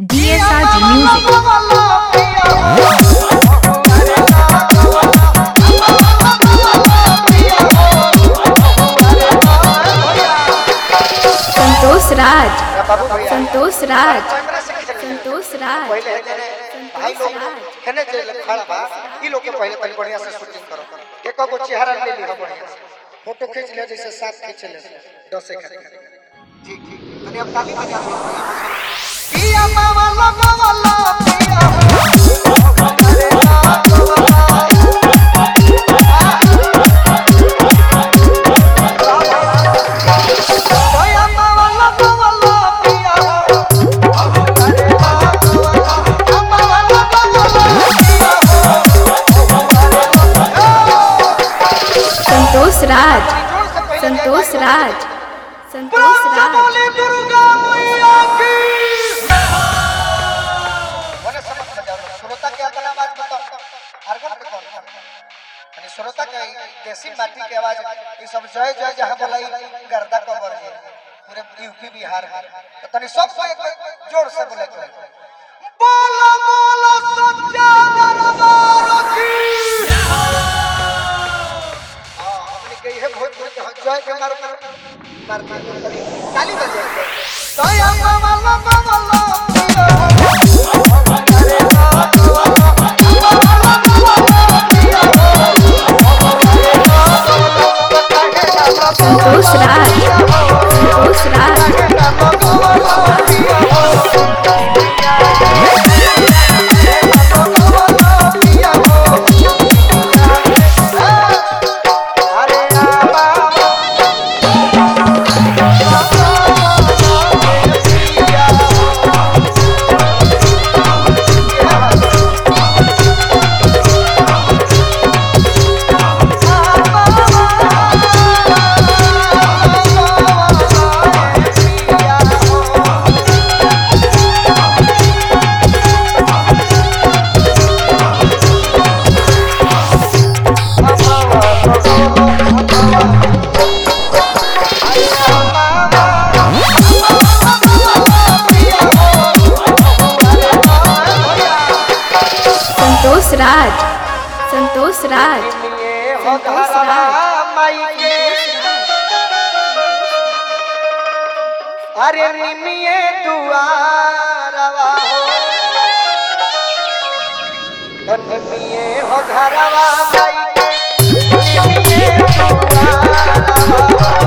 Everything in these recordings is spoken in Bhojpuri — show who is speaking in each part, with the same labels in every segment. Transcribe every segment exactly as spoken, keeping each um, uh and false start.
Speaker 1: D S R G Music. Santosh राज संतोष राज संतोष राज
Speaker 2: भाई लोग हेने जे खड़ा बा ई लोग के पहले पहले बढ़िया से शूटिंग करो एक को चेहरा ले ली हो बढ़िया फोटो खींच ले जैसे साथ खींच ले दस एक ठीक ठीक तने अब ताली बजा दो पिया मावा लगा वाला पिया अरे ना
Speaker 1: संतोष राज संतोष राज संतोष राज
Speaker 2: दुर्गा मैया की बोले समझ बजाओ श्रोता के अपना आवाज बताओ अर्गन पे कौन यानी श्रोता के देसी माटी के आवाज ये सब जय जय जहां बोलाई गर्दा कवर है पूरे यूपी बिहार में तो तनी सब से एक जोर से बोले तो बोलो बोलो सच्चा दरबार की जय के मारो मार ताली बजे दया मामा मामा
Speaker 1: संतोष राज संतोष राज संतोष राज संतोष राज संतोष राज
Speaker 2: अरे निमिये दुआरवा हो निमिये हो घरवा माई के निमिये दुआरवा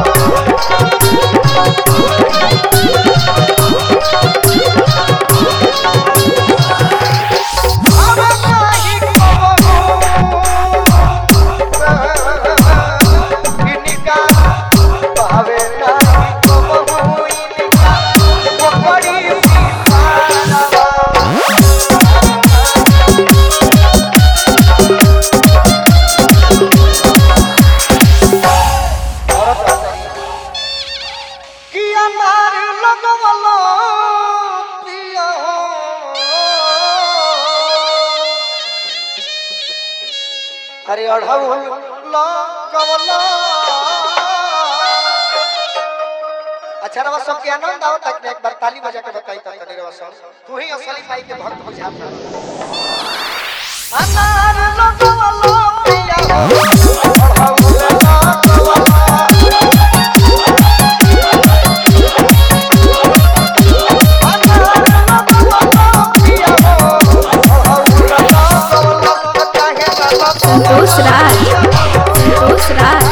Speaker 2: अरे अढ़ौल लगवला अच्छा रवा सब के आनंद आओ तक एक बार ताली बजा के बताई त तनी रवा सब तू ही असली माई के भक्त बुझाता अनार लगवला पिया अढ़ौल लगवला
Speaker 1: संतोष राज संतोष राज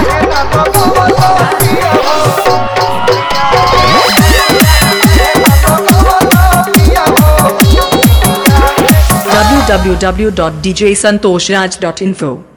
Speaker 3: w w w dot d j santosh raj dot info